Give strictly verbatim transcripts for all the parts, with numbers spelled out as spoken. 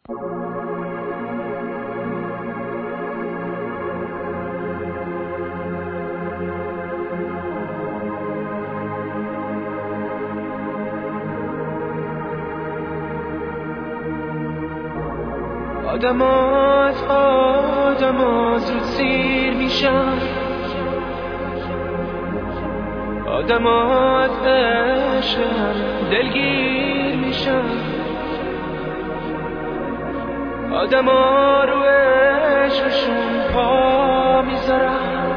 آدمات آدمات زود سیر میشن، آدمات بشن دلگیر میشن، آدما رو عشقشون پا میذارن،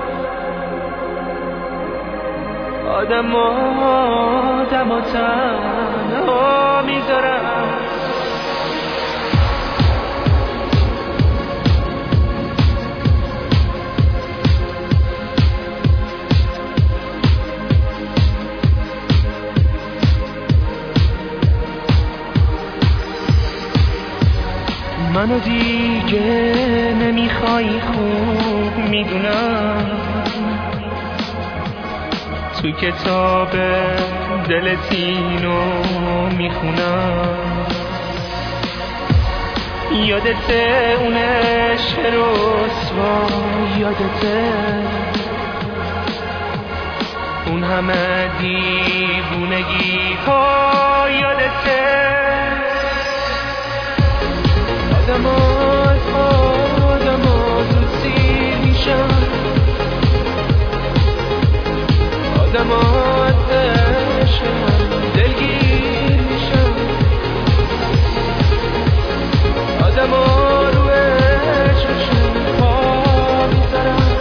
آدما آدما تنها میذارن. منو دیگه نمیخوای خوب میدونم، تو کتاب دلت اینو میخونم. یادته اون عشق رسوا، یادته اون همه دیوونگی ها، یادته آدمات آدمات زود سیر میشن، آدمات بشن دلگیر میشن، آدما رو عشقشون پا میذارن،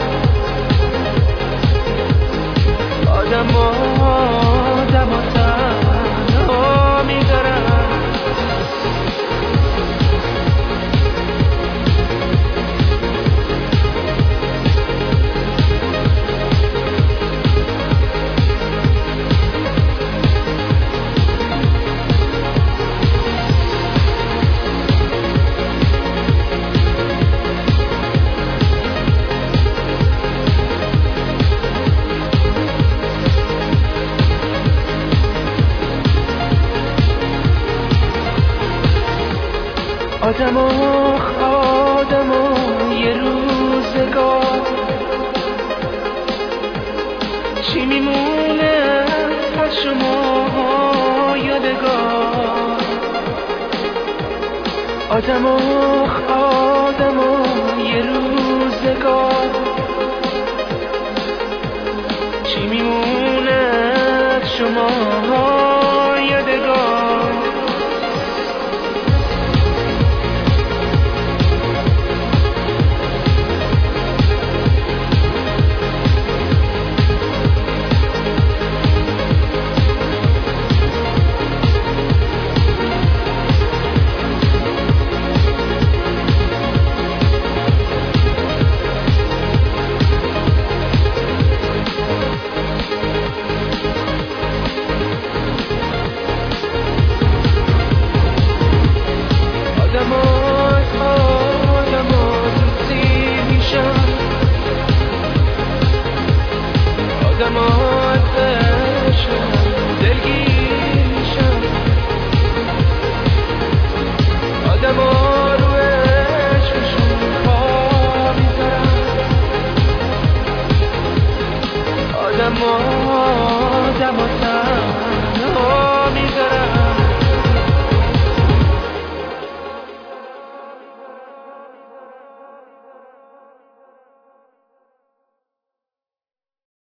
آدما آدما تنها میذارن. آدما آدما یه روزگار چی میمونه از شما یادگار، آدما آدما یه روزگار چی میمونه از شما یادگار.